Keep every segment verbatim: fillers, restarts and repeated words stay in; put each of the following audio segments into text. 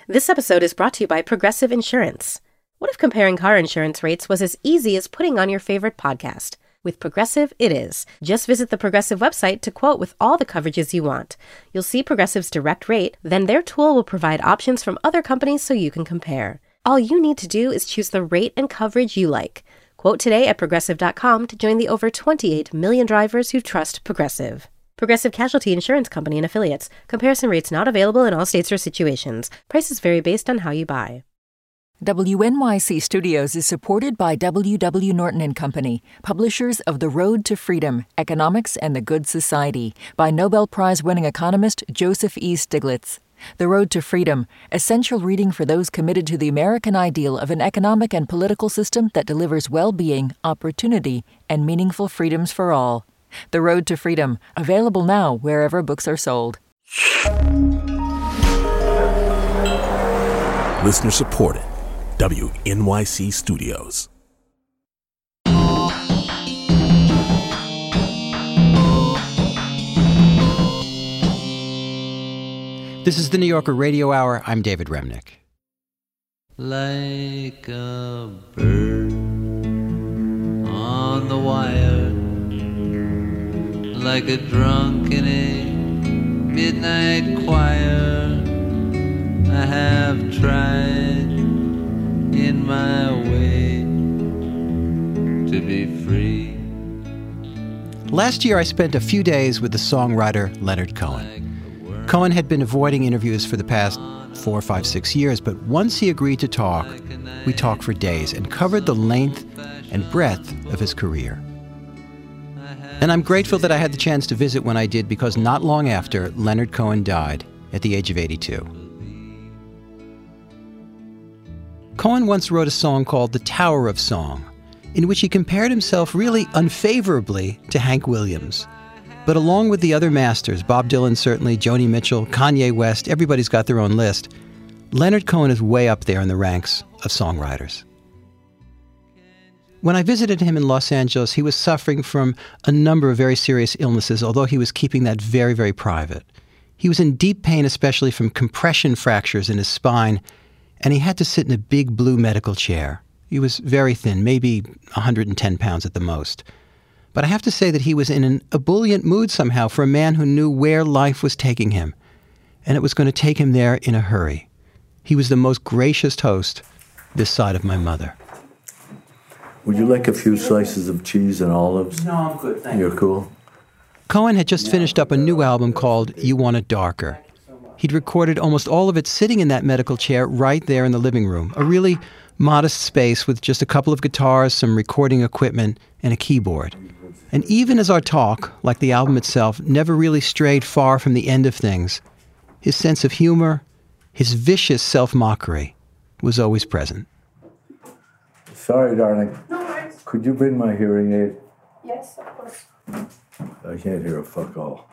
This episode is brought to you by Progressive Insurance. What if comparing car insurance rates was as easy as putting on your favorite podcast? With Progressive, it is. Just visit the Progressive website to quote with all the coverages you want. You'll see Progressive's direct rate, then their tool will provide options from other companies so you can compare. All you need to do is choose the rate and coverage you like. Quote today at Progressive dot com to join the over twenty-eight million drivers who trust Progressive. Progressive Casualty Insurance Company and Affiliates. Comparison rates not available in all states or situations. Prices vary based on how you buy. W N Y C Studios is supported by W W Norton and Company, publishers of The Road to Freedom, Economics and the Good Society, by Nobel Prize-winning economist Joseph E. Stiglitz. The Road to Freedom, essential reading for those committed to the American ideal of an economic and political system that delivers well-being, opportunity, and meaningful freedoms for all. The Road to Freedom, available now wherever books are sold. Listener supported. W N Y C Studios. This is the New Yorker Radio Hour. I'm David Remnick. Like a bird on the wire, like a drunk in a midnight choir, I have tried in my way to be free. Last year, I spent a few days with the songwriter Leonard Cohen. Cohen had been avoiding interviews for the past four, five, six years, but once he agreed to talk, we talked for days and covered the length and breadth of his career. And I'm grateful that I had the chance to visit when I did, because not long after, Leonard Cohen died at the age of eighty-two. Cohen once wrote a song called The Tower of Song, in which he compared himself really unfavorably to Hank Williams. But along with the other masters, Bob Dylan certainly, Joni Mitchell, Kanye West, everybody's got their own list, Leonard Cohen is way up there in the ranks of songwriters. When I visited him in Los Angeles, he was suffering from a number of very serious illnesses, although he was keeping that very, very private. He was in deep pain, especially from compression fractures in his spine, and he had to sit in a big blue medical chair. He was very thin, maybe one hundred ten pounds at the most. But I have to say that he was in an ebullient mood somehow for a man who knew where life was taking him, and it was going to take him there in a hurry. He was the most gracious host this side of my mother. Would you like a few slices of cheese and olives? No, I'm good, thank you. You're cool? Cohen had just finished up a new album called You Want It Darker. He'd recorded almost all of it sitting in that medical chair right there in the living room, a really modest space with just a couple of guitars, some recording equipment, and a keyboard. And even as our talk, like the album itself, never really strayed far from the end of things, his sense of humor, his vicious self-mockery, was always present. Sorry, darling. No worries. Could you bring my hearing aid? Yes, of course. I can't hear a fuck all.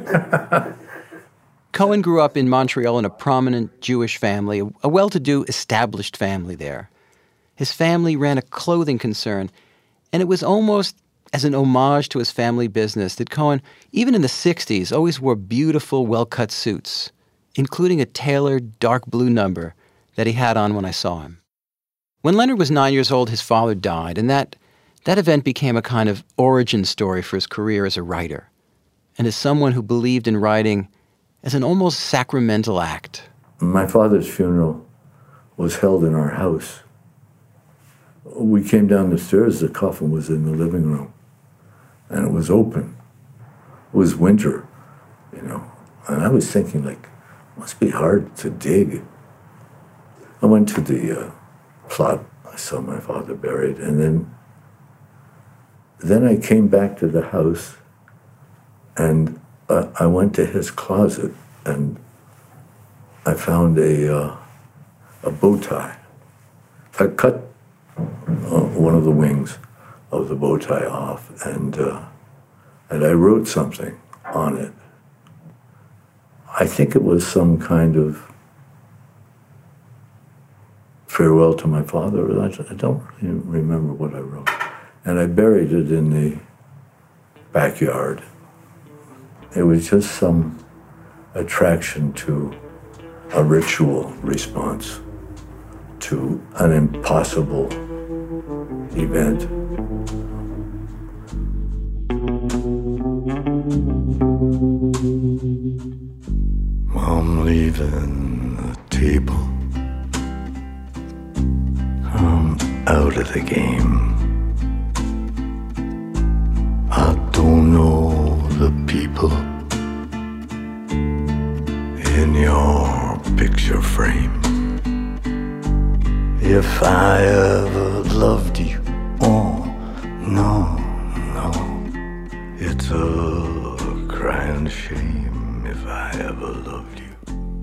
Cohen grew up in Montreal in a prominent Jewish family, a well-to-do, established family there. His family ran a clothing concern, and it was almost as an homage to his family business that Cohen, even in the sixties, always wore beautiful, well-cut suits, including a tailored dark blue number that he had on when I saw him. When Leonard was nine years old, his father died, and that, that event became a kind of origin story for his career as a writer, and as someone who believed in writing as an almost sacramental act. My father's funeral was held in our house. We came down the stairs, the coffin was in the living room, and it was open. It was winter, you know, and I was thinking, like, it must be hard to dig. I went to the uh, plot, I saw my father buried, and then, then I came back to the house, and uh, I went to his closet, and I found a, uh, a bow tie. I cut uh, one of the wings of the bow tie off, and uh, and I wrote something on it. I think it was some kind of farewell to my father. I don't really remember what I wrote. And I buried it in the backyard. It was just some attraction to a ritual response to an impossible event. I'm leaving the table. I'm out of the game. I don't know the people in your picture frame. If I ever loved you, oh, no, no. It's a crying shame if I ever loved you.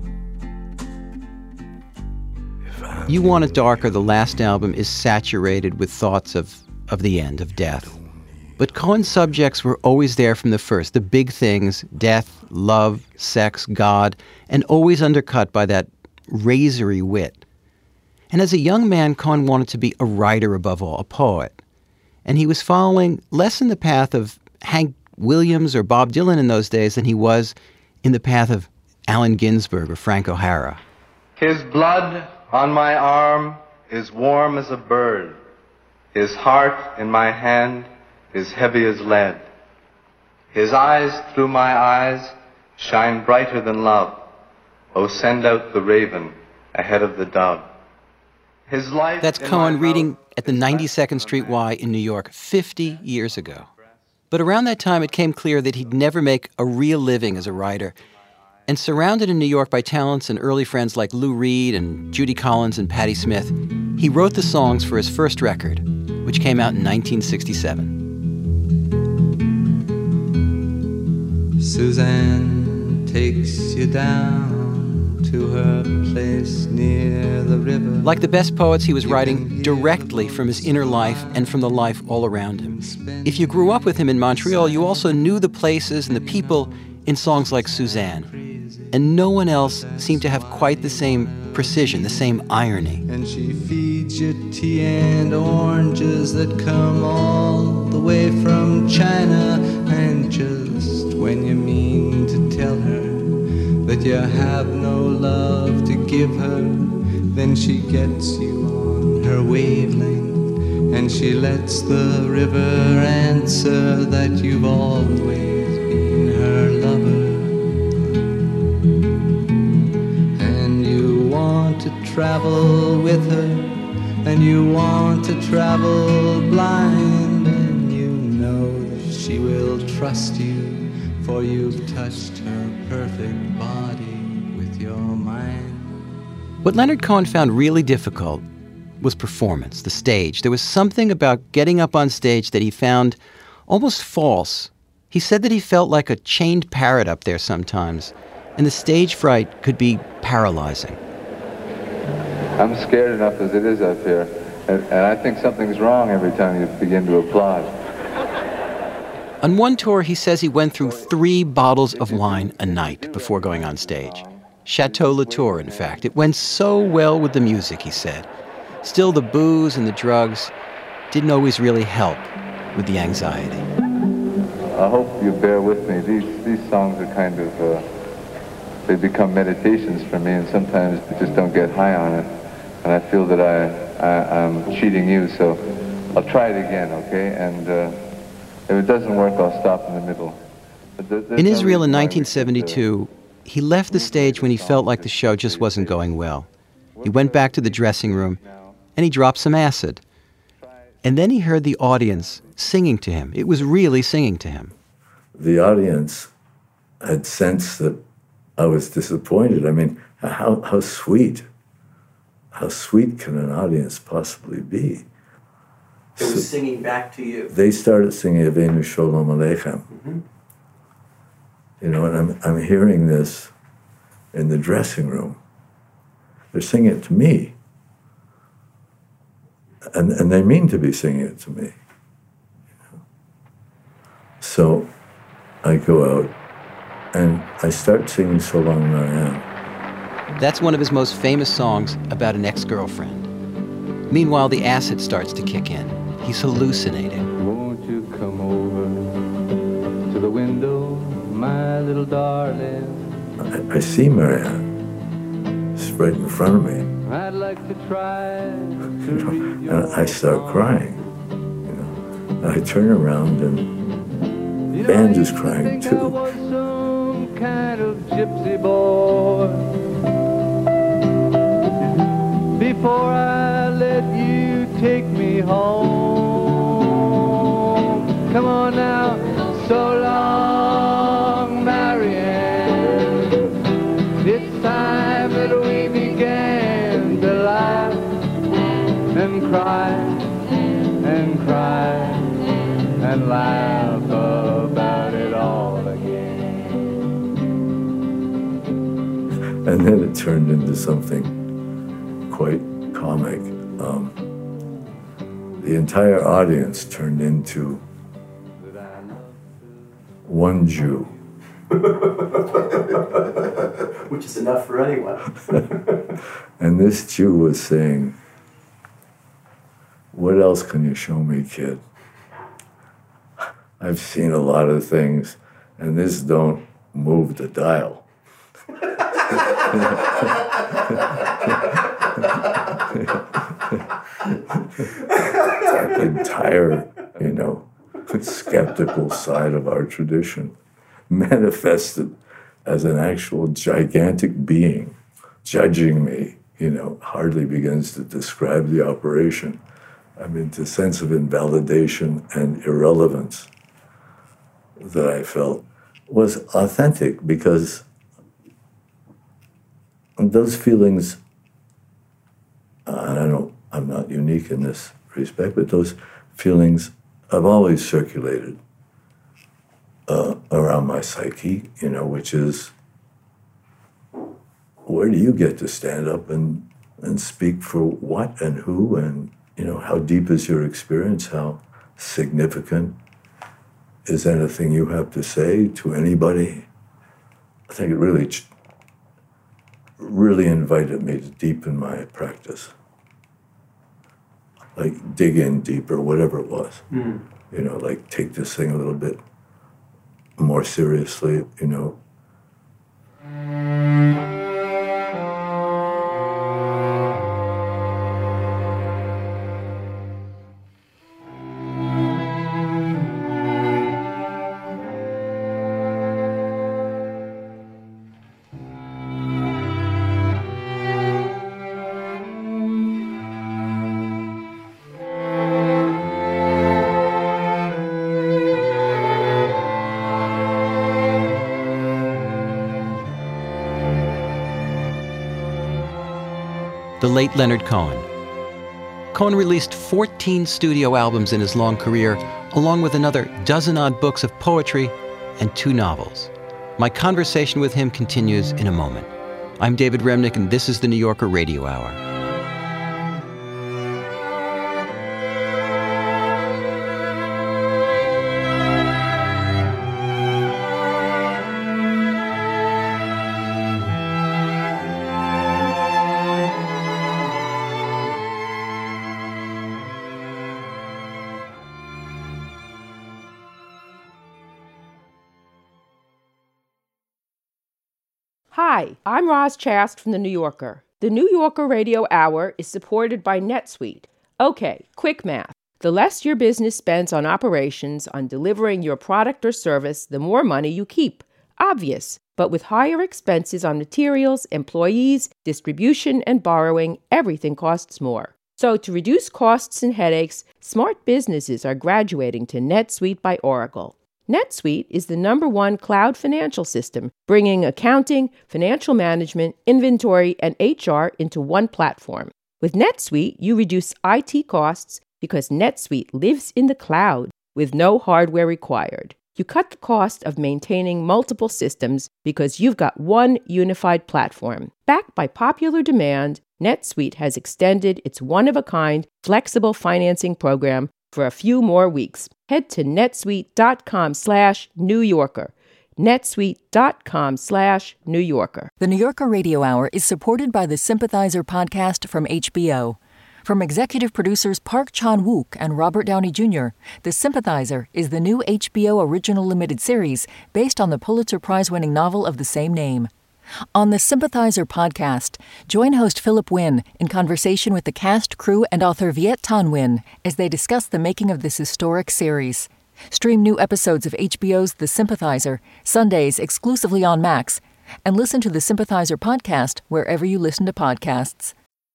If I You Want It Darker, the last album, is saturated with thoughts of, of the end, of death. But Cohen's subjects were always there from the first. The big things, death, love, sex, God, and always undercut by that razory wit. And as a young man, Cohen wanted to be a writer above all, a poet. And he was following less in the path of Hank Williams or Bob Dylan in those days than he was in the path of Allen Ginsberg or Frank O'Hara. His blood on my arm is warm as a bird. His heart in my hand is heavy as lead. His eyes through my eyes shine brighter than love. Oh, send out the raven ahead of the dove. His life. That's Cohen reading at the ninety-second Street Y in New York fifty years ago. But around that time, it came clear that he'd never make a real living as a writer. And surrounded in New York by talents and early friends like Lou Reed and Judy Collins and Patti Smith, he wrote the songs for his first record, which came out in nineteen sixty-seven. Suzanne takes you down to her place near the river. Like the best poets, he was writing directly from his inner life and from the life all around him. If you grew up with him in Montreal, you also knew the places and the people in songs like Suzanne. And no one else seemed to have quite the same precision, the same irony. And she feeds you tea and oranges that come all the way from China. And just when you mean to tell her that you have no love to give her, then she gets you on her wavelength, and she lets the river answer that you've always been her lover. And you want to travel with her, and you want to travel blind, and you know that she will trust you, for you've touched her perfect body with your mind. What Leonard Cohen found really difficult was performance, the stage. There was something about getting up on stage that he found almost false. He said that he felt like a chained parrot up there sometimes, and the stage fright could be paralyzing. I'm scared enough as it is up here, and, and I think something's wrong every time you begin to applaud. On one tour, he says he went through three bottles of wine a night before going on stage. Chateau Latour, in fact. It went so well with the music, he said. Still, the booze and the drugs didn't always really help with the anxiety. I hope you bear with me. These these songs are kind of, uh, they become meditations for me, and sometimes I just don't get high on it. And I feel that I, I, I'm cheating you, so I'll try it again, okay? And uh, if it doesn't work, I'll stop in the middle. In Israel in nineteen seventy-two, he left the stage when he felt like the show just wasn't going well. He went back to the dressing room, and he dropped some acid. And then he heard the audience singing to him. It was really singing to him. The audience had sensed that I was disappointed. I mean, how, how sweet, how sweet can an audience possibly be? It was so singing back to you. They started singing Avenu Sholom Aleichem. Mm-hmm. You know, and I'm, I'm hearing this in the dressing room. They're singing it to me. And, and they mean to be singing it to me. You know? So I go out and I start singing So Long Marianne. That's one of his most famous songs about an ex-girlfriend. Meanwhile, the acid starts to kick in. He's hallucinating. Won't you come over to the window, my little darling? I, I see Marianne. right in front of me. I'd like to try to You read know, and I start crying. You know, and I turn around and the band is crying I too. was some kind of gypsy boy. Before I let you take me home. Come on now, so long, Marianne. It's time that we began to laugh and cry and cry and laugh about it all again. And then it turned into something quite comic. Um, the entire audience turned into one Jew. Which is enough for anyone. And this Jew was saying, "What else can you show me, kid? I've seen a lot of things, and this don't move the dial." That entire, you know, skeptical side of our tradition manifested as an actual gigantic being judging me, you know, hardly begins to describe the operation. I mean, the sense of invalidation and irrelevance that I felt was authentic, because those feelings, uh, and I don't, I'm not unique in this respect, but those feelings have always circulated uh, around my psyche, you know, which is, where do you get to stand up and, and speak for what and who, and, you know, how deep is your experience? How significant is anything you have to say to anybody? I think it really, really invited me to deepen my practice. Like dig in deeper, whatever it was. Mm. You know, like take this thing a little bit more seriously, you know. The late Leonard Cohen. Cohen released fourteen studio albums in his long career, along with another dozen-odd books of poetry and two novels. My conversation with him continues in a moment. I'm David Remnick, and this is the New Yorker Radio Hour. Hi, I'm Roz Chast from The New Yorker. The New Yorker Radio Hour is supported by NetSuite. Okay, quick math. The less your business spends on operations, on delivering your product or service, the more money you keep. Obvious. But with higher expenses on materials, employees, distribution, and borrowing, everything costs more. So to reduce costs and headaches, smart businesses are graduating to NetSuite by Oracle. NetSuite is the number one cloud financial system, bringing accounting, financial management, inventory, and H R into one platform. With NetSuite, you reduce I T costs because NetSuite lives in the cloud with no hardware required. You cut the cost of maintaining multiple systems because you've got one unified platform. Backed by popular demand, NetSuite has extended its one-of-a-kind flexible financing program for a few more weeks. Head to netsuite.com slash New Yorker. netsuite.com slash New Yorker. The New Yorker Radio Hour is supported by the Sympathizer podcast from H B O. From executive producers Park Chan-wook and Robert Downey Junior, The Sympathizer is the new H B O original limited series based on the Pulitzer Prize-winning novel of the same name. On the Sympathizer podcast, join host Philip Wynn in conversation with the cast, crew, and author Viet Thanh Nguyen as they discuss the making of this historic series. Stream new episodes of H B O's The Sympathizer, Sundays exclusively on Max, and listen to the Sympathizer podcast wherever you listen to podcasts.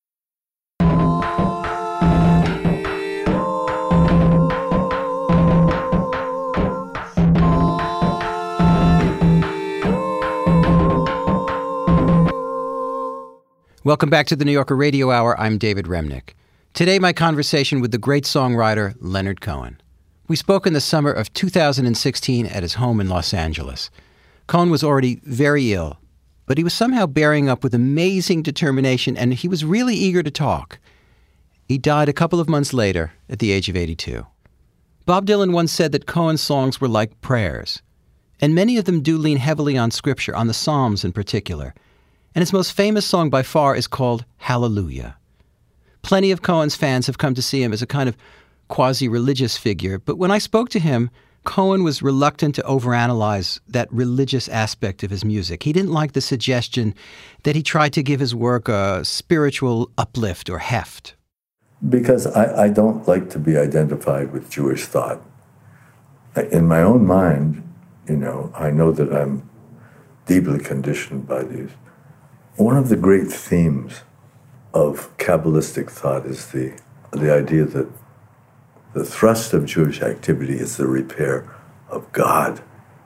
Welcome back to the New Yorker Radio Hour. I'm David Remnick. Today, my conversation with the great songwriter Leonard Cohen. We spoke in the summer of two thousand sixteen at his home in Los Angeles. Cohen was already very ill, but he was somehow bearing up with amazing determination, and he was really eager to talk. He died a couple of months later at the age of eighty-two. Bob Dylan once said that Cohen's songs were like prayers, and many of them do lean heavily on Scripture, on the Psalms in particular. And his most famous song by far is called Hallelujah. Plenty of Cohen's fans have come to see him as a kind of quasi-religious figure, but when I spoke to him, Cohen was reluctant to overanalyze that religious aspect of his music. He didn't like the suggestion that he tried to give his work a spiritual uplift or heft. Because I, I don't like to be identified with Jewish thought. In my own mind, you know, I know that I'm deeply conditioned by these. One of the great themes of Kabbalistic thought is the, the idea that the thrust of Jewish activity is the repair of God.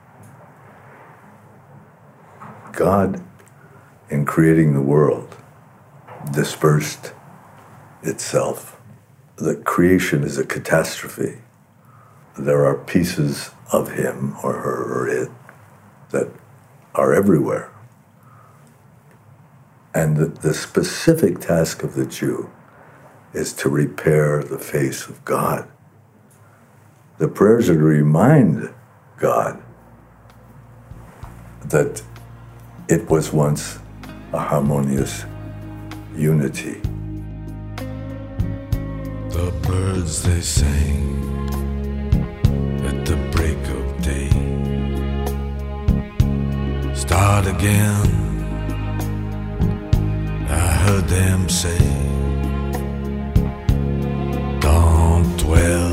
God, in creating the world, dispersed itself. The creation is a catastrophe. There are pieces of him or her or it that are everywhere. And the, the specific task of the Jew is to repair the face of God. The prayers are to remind God that it was once a harmonious unity. The birds they sang at the break of day. Start again. I heard them say, don't dwell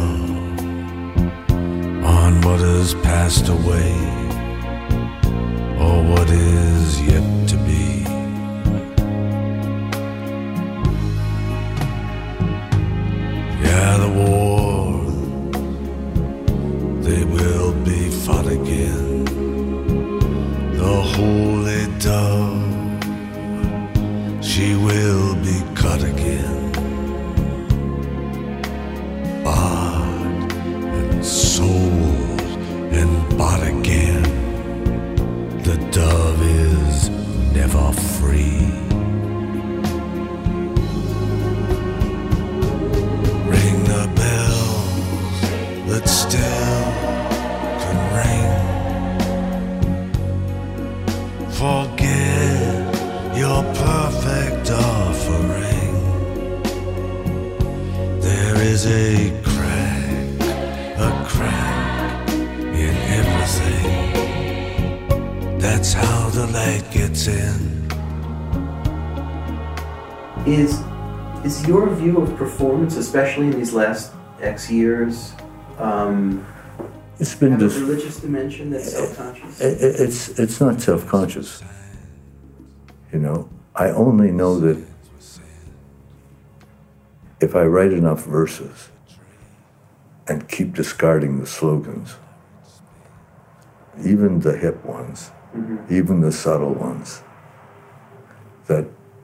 on what has passed away or what is yet to be. Yeah, the war, they will be fought again. The holy dove, she will be cut again, bought and sold and bought again. The dove is never free. Ring the bells that still can ring. Forget your perfect offering. There is a crack, a crack in everything. That's how the light gets in. Is is your view of performance, especially in these last X years, um, it's been have dis- a religious dimension that's self-conscious? It, it, it's it's not self-conscious. You know, I only know that if I write enough verses and keep discarding the slogans, even the hip ones, mm-hmm. even the subtle ones, that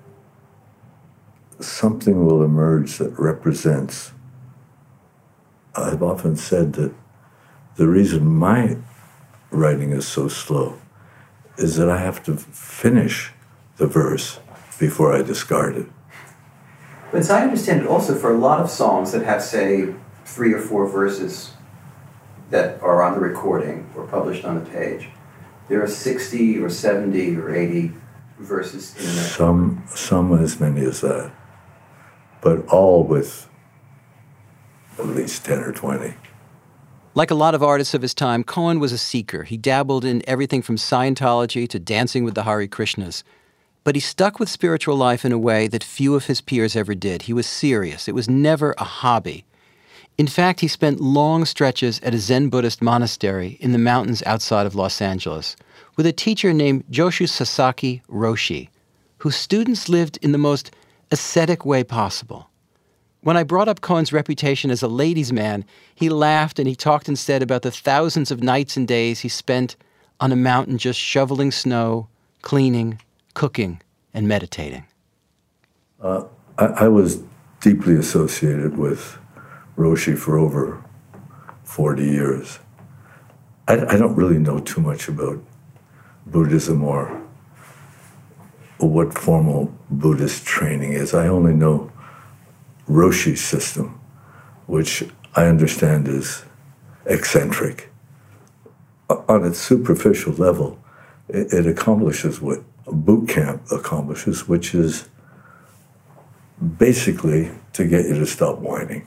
something will emerge that represents. I've often said that the reason my writing is so slow is that I have to finish the verse before I discard it. But as I understand it, also for a lot of songs that have, say, three or four verses that are on the recording or published on the page, there are sixty or seventy or eighty verses in there. Some, some as many as that, but all with at least ten or twenty. Like a lot of artists of his time, Cohen was a seeker. He dabbled in everything from Scientology to Dancing with the Hare Krishnas. But he stuck with spiritual life in a way that few of his peers ever did. He was serious. It was never a hobby. In fact, he spent long stretches at a Zen Buddhist monastery in the mountains outside of Los Angeles with a teacher named Joshu Sasaki Roshi, whose students lived in the most ascetic way possible. When I brought up Cohen's reputation as a ladies' man, he laughed and he talked instead about the thousands of nights and days he spent on a mountain just shoveling snow, cleaning, cooking, and meditating. Uh, I, I was deeply associated with Roshi for over forty years. I, I don't really know too much about Buddhism or what formal Buddhist training is. I only know Roshi's system, which I understand is eccentric. On its superficial level, it, it accomplishes what a boot camp accomplishes, which is basically to get you to stop whining.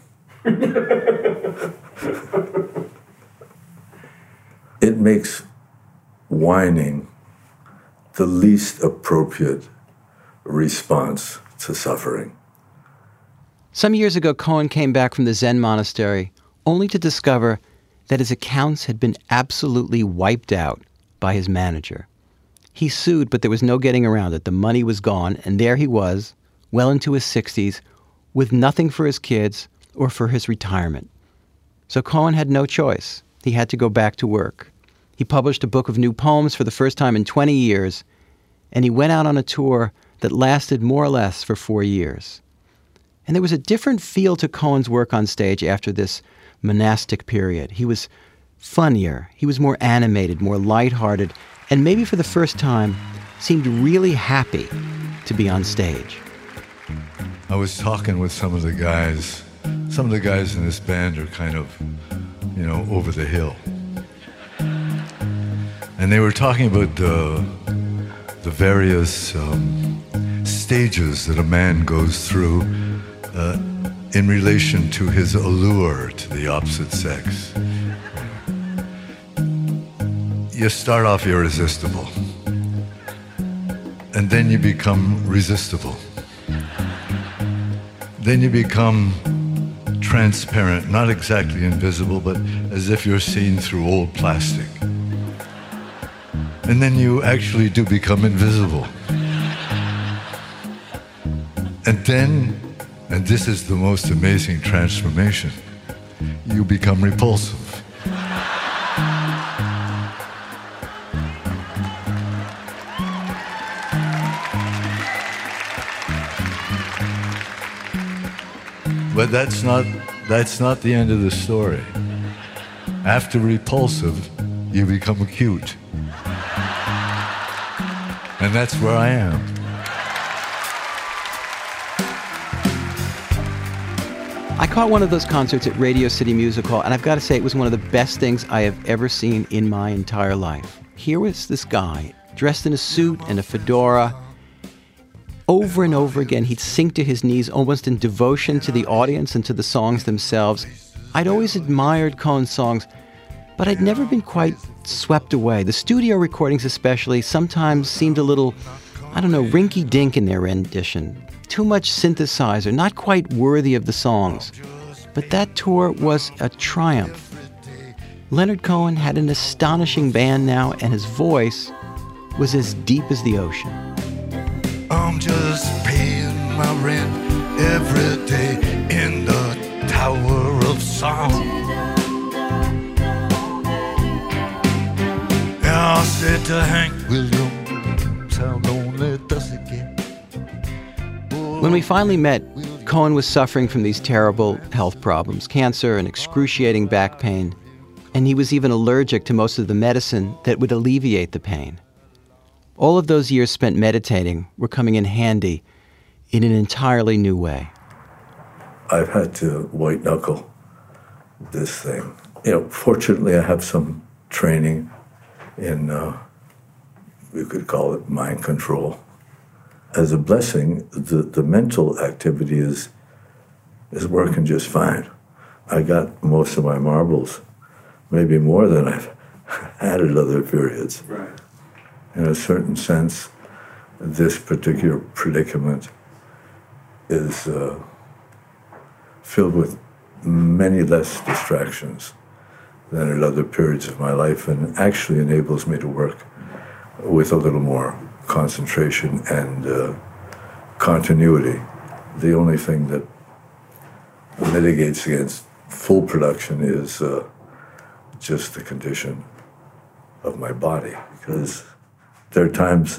It makes whining the least appropriate response to suffering. Some years ago, Cohen came back from the Zen monastery only to discover that his accounts had been absolutely wiped out by his manager. He sued, but there was no getting around it. The money was gone, and there he was, well into his sixties, with nothing for his kids or for his retirement. So Cohen had no choice. He had to go back to work. He published a book of new poems for the first time in twenty years, and he went out on a tour that lasted more or less for four years. And there was a different feel to Cohen's work on stage after this monastic period. He was funnier, he was more animated, more lighthearted, and maybe for the first time seemed really happy to be on stage. I was talking with some of the guys. Some of the guys in this band are kind of, you know, over the hill. And they were talking about the, the various um, stages that a man goes through uh, in relation to his allure to the opposite sex. You start off irresistible, and then you become resistible. Then you become transparent, not exactly invisible, but as if you're seen through old plastic. And then you actually do become invisible. And then, and this is the most amazing transformation, you become repulsive. But that's not, that's not the end of the story. After repulsive, you become acute. And that's where I am. I caught one of those concerts at Radio City Music Hall, and I've got to say it was one of the best things I have ever seen in my entire life. Here was this guy, dressed in a suit and a fedora. Over and over again, he'd sink to his knees almost in devotion to the audience and to the songs themselves. I'd always admired Cohen's songs, but I'd never been quite swept away. The studio recordings especially sometimes seemed a little, I don't know, rinky-dink in their rendition. Too much synthesizer, not quite worthy of the songs. But that tour was a triumph. Leonard Cohen had an astonishing band now, and his voice was as deep as the ocean. I'm just paying my rent every day in the Tower of Song. Yeah, I said to Hank Williams, how lonely does it get? When we finally met, Cohen was suffering from these terrible health problems, cancer and excruciating back pain, and he was even allergic to most of the medicine that would alleviate the pain. All of those years spent meditating were coming in handy in an entirely new way. I've had to white-knuckle this thing. You know, fortunately, I have some training in, uh, you could call it mind control. As a blessing, the, the mental activity is, is working just fine. I got most of my marbles maybe more than I've had at other periods. Right. In a certain sense, this particular predicament is uh, filled with many less distractions than at other periods of my life, and actually enables me to work with a little more concentration and uh, continuity. The only thing that mitigates against full production is uh, just the condition of my body, because there are times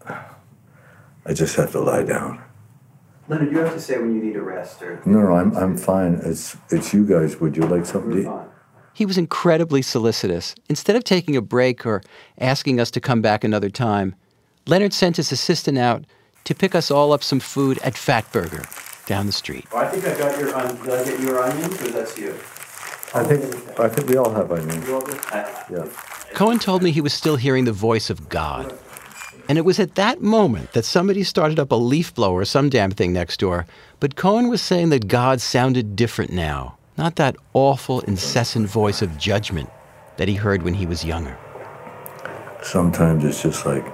I just have to lie down. Leonard, you have to say when you need a rest. Or No, no, I'm I'm fine. It's it's you guys. Would you like something to eat? He was incredibly solicitous. Instead of taking a break or asking us to come back another time, Leonard sent his assistant out to pick us all up some food at Fat Burger down the street. Well, I think I got your on. Did I get your onions, or that's you? I think I think we all have onions. Yeah. Cohen told me he was still hearing the voice of God. And it was at that moment that somebody started up a leaf blower or some damn thing next door. But Cohen was saying that God sounded different now. Not that awful, incessant voice of judgment that he heard when he was younger. Sometimes it's just like,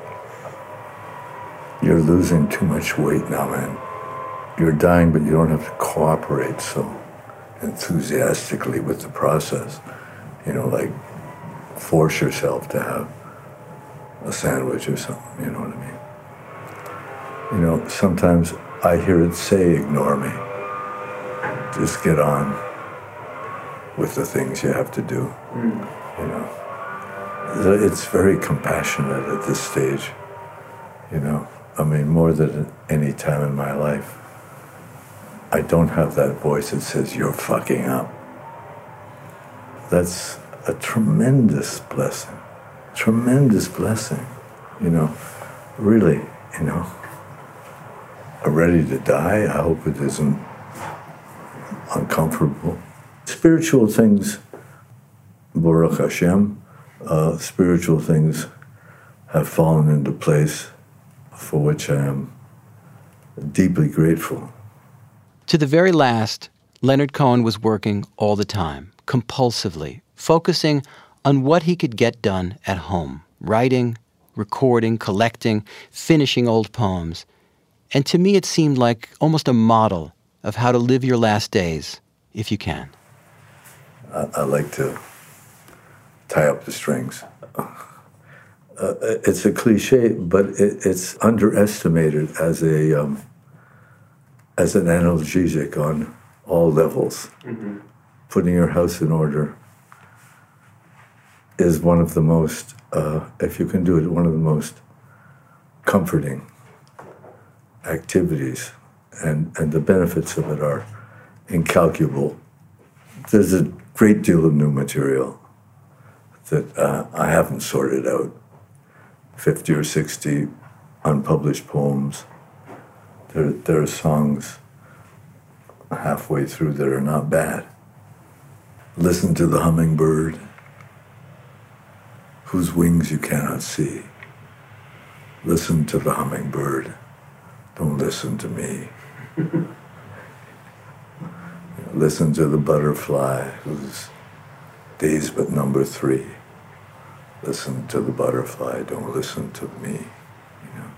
you're losing too much weight now, man. You're dying, but you don't have to cooperate so enthusiastically with the process. You know, like, force yourself to have a sandwich or something, you know what I mean? You know, sometimes I hear it say, ignore me. Just get on with the things you have to do, mm. you know. It's very compassionate at this stage, you know. I mean, more than at any time in my life, I don't have that voice that says, you're fucking up. That's a tremendous blessing. Tremendous blessing, you know, really, you know. I'm ready to die. I hope it isn't uncomfortable. Spiritual things, Baruch Hashem, uh, spiritual things have fallen into place, for which I am deeply grateful. To the very last, Leonard Cohen was working all the time, compulsively, focusing on what he could get done at home, writing, recording, collecting, finishing old poems. And to me it seemed like almost a model of how to live your last days, if you can. I, I like to tie up the strings. Uh, it's a cliche, but it, it's underestimated as a um, as an analgesic on all levels. Mm-hmm. Putting your house in order is one of the most, uh, if you can do it, one of the most comforting activities, and, and the benefits of it are incalculable. There's a great deal of new material that uh, I haven't sorted out. fifty or sixty unpublished poems. There, there are songs halfway through that are not bad. Listen to the hummingbird, whose wings you cannot see. Listen to the hummingbird. Don't listen to me. Listen to the butterfly, whose days but number three. Listen to the butterfly. Don't listen to me. You know.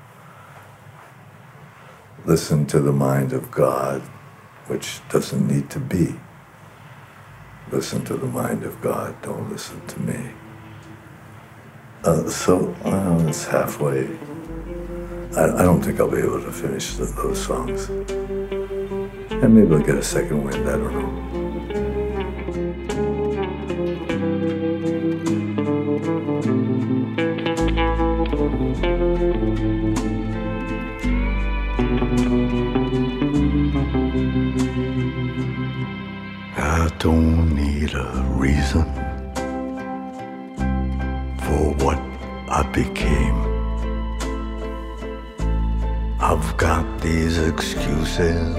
Listen to the mind of God, which doesn't need to be. Listen to the mind of God. Don't listen to me. Uh, so, well, it's halfway. I, I don't think I'll be able to finish the, those songs. And maybe I'll get a second wind, I don't know. I don't need a reason for what I became. I've got these excuses,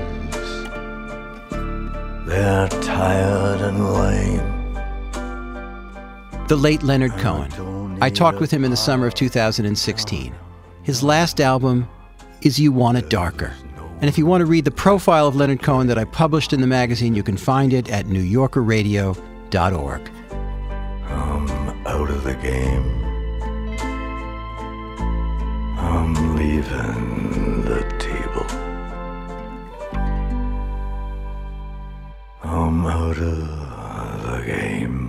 they're tired and lame. The late Leonard Cohen. I talked with him in the summer of two thousand sixteen. His last album is You Want It Darker. And if you want to read the profile of Leonard Cohen that I published in the magazine, you can find it at new yorker radio dot org. out of the game. I'm leaving the table. I'm out of the game.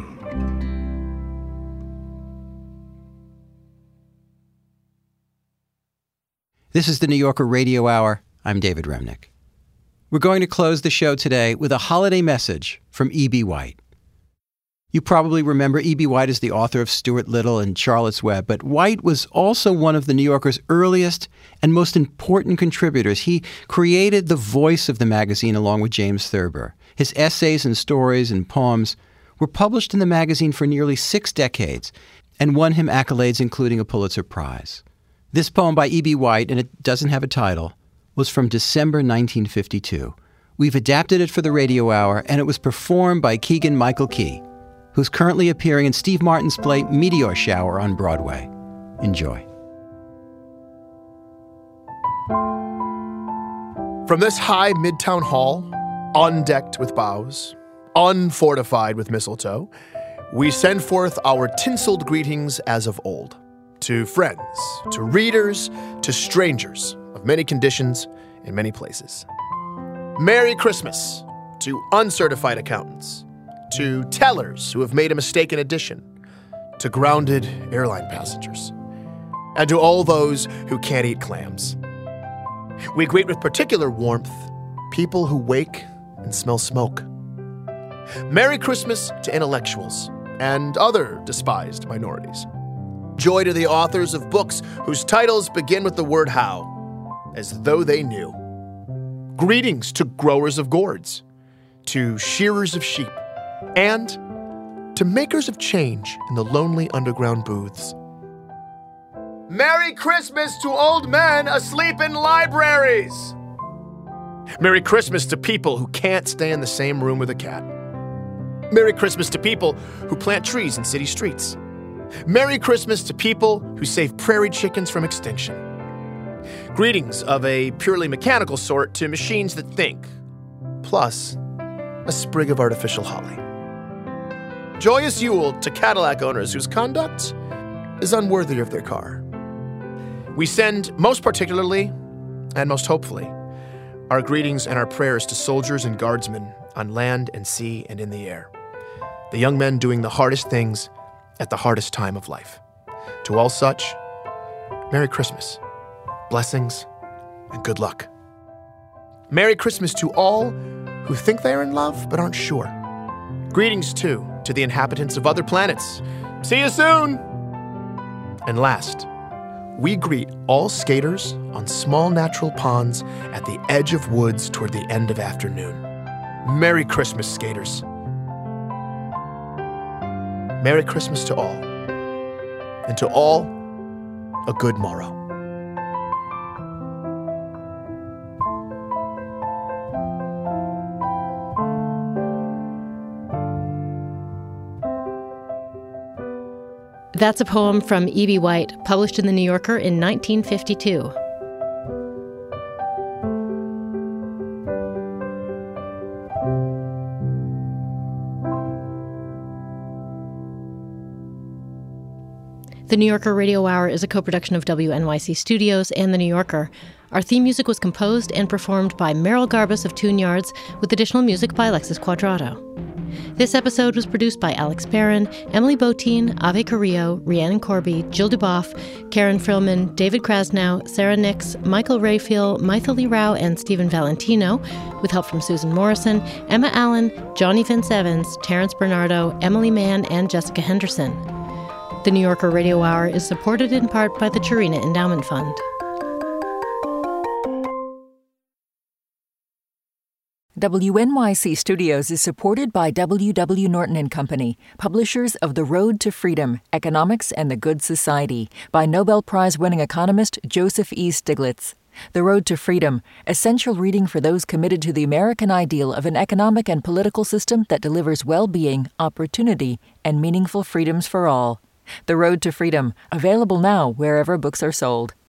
This is the New Yorker Radio Hour. I'm David Remnick. We're going to close the show today with a holiday message from E B. White. You probably remember E B. White as the author of Stuart Little and Charlotte's Web, but White was also one of the New Yorker's earliest and most important contributors. He created the voice of the magazine along with James Thurber. His essays and stories and poems were published in the magazine for nearly six decades and won him accolades, including a Pulitzer Prize. This poem by E B. White, and it doesn't have a title, was from December nineteen fifty-two. We've adapted it for the Radio Hour, and it was performed by Keegan-Michael Key, who's currently appearing in Steve Martin's play Meteor Shower on Broadway. Enjoy. From this high midtown hall, undecked with boughs, unfortified with mistletoe, we send forth our tinseled greetings as of old, to friends, to readers, to strangers of many conditions in many places. Merry Christmas to uncertified accountants, to tellers who have made a mistaken addition, to grounded airline passengers, and to all those who can't eat clams. We greet with particular warmth people who wake and smell smoke. Merry Christmas to intellectuals and other despised minorities. Joy to the authors of books whose titles begin with the word how, as though they knew. Greetings to growers of gourds, to shearers of sheep, and to makers of change in the lonely underground booths. Merry Christmas to old men asleep in libraries! Merry Christmas to people who can't stay in the same room with a cat. Merry Christmas to people who plant trees in city streets. Merry Christmas to people who save prairie chickens from extinction. Greetings of a purely mechanical sort to machines that think, plus a sprig of artificial holly. Joyous Yule to Cadillac owners whose conduct is unworthy of their car. We send most particularly, and most hopefully, our greetings and our prayers to soldiers and guardsmen on land and sea and in the air. The young men doing the hardest things at the hardest time of life. To all such, Merry Christmas, blessings, and good luck. Merry Christmas to all who think they are in love but aren't sure. Greetings, too, to the inhabitants of other planets. See you soon! And last, we greet all skaters on small natural ponds at the edge of woods toward the end of afternoon. Merry Christmas, skaters. Merry Christmas to all. And to all, a good morrow. That's a poem from E B. White, published in The New Yorker in nineteen fifty-two. The New Yorker Radio Hour is a co-production of W N Y C Studios and The New Yorker. Our theme music was composed and performed by Merrill Garbus of Tune Yards, with additional music by Alexis Quadrado. This episode was produced by Alex Barron, Emily Botein, Ave Carrillo, Rhiannon Corby, Jill Duboff, Karen Frillman, David Krasnow, Sarah Nix, Michael Rayfield, Maithili Rao, and Stephen Valentino, with help from Susan Morrison, Emma Allen, Johnny Vince Evans, Terrence Bernardo, Emily Mann, and Jessica Henderson. The New Yorker Radio Hour is supported in part by the Churina Endowment Fund. W N Y C Studios is supported by W W. Norton and Company, publishers of The Road to Freedom, Economics and the Good Society, by Nobel Prize-winning economist Joseph E. Stiglitz. The Road to Freedom, essential reading for those committed to the American ideal of an economic and political system that delivers well-being, opportunity, and meaningful freedoms for all. The Road to Freedom, available now wherever books are sold.